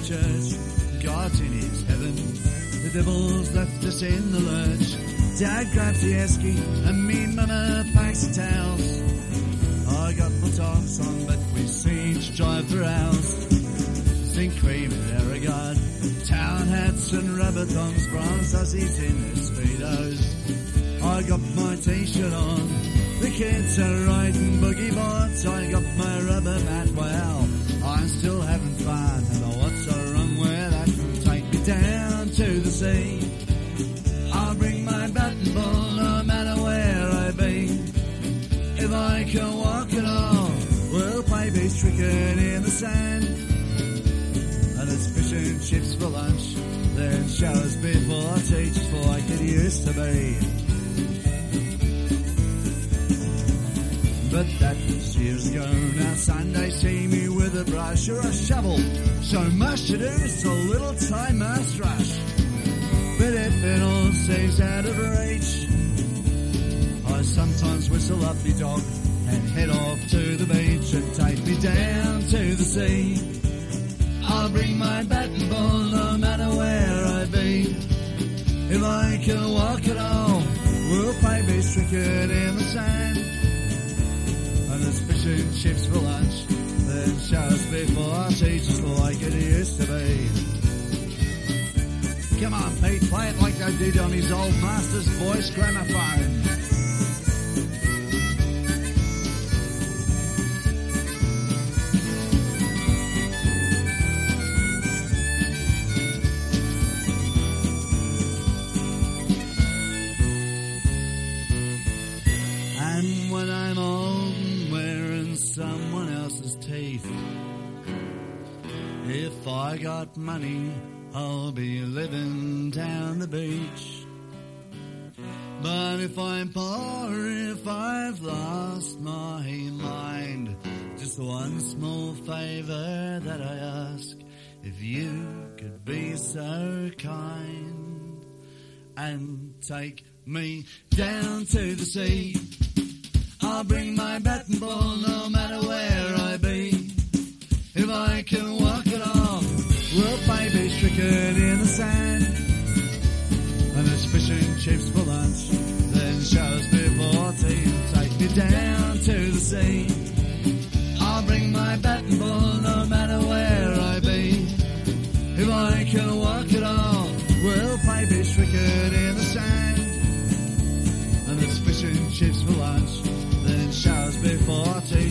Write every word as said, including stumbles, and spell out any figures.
church. God's in his heaven. The devil's left us in the lurch. Dad grabs the esky and me mama packs the towels. I got my togs on, but we seem to drive for hours. Zinc cream and Aragard, town hats and rubber thongs, bronze hussies in their speedos. I got my t-shirt on, the kids are riding boogie boards. I got my rubber mat, well, I'm still having fun. And what's so wrong with that? Take me down to the sea. I'll bring my bat and ball no matter where I be. If I can walk at all, we'll play beach cricket in the sand. And it's fish and chips for lunch, then showers before teachers like it used to be. But that was years ago. Now Sunday see me with a brush or a shovel. So much to do, so little time must rush. But if it all seems out of reach, I sometimes whistle up me dog and head off to the beach and take me down to the sea. I'll bring my bat and ball no matter where I be. If I can walk at all, we'll play beach cricket in the sand. And there's fish and chips for lunch, then showers before teachers like it used to be. Come on, Pete, play it like they did on his old master's voice gramophone. And when I'm old and wearing someone else's teeth, if I got money, I'll be living down the beach. But if I'm poor, if I've lost my mind, just one small favour that I ask, if you could be so kind and take me down to the sea. I'll bring my bat and ball no matter where I be. If I can walk it all, we'll play beach cricket in the sand. And there's fish and chips for lunch, then showers before tea. Take me down to the sea. I'll bring my bat and ball no matter where I be. If I can walk it all, we'll play beach cricket in the sand. And there's fish and chips for lunch, then showers before tea.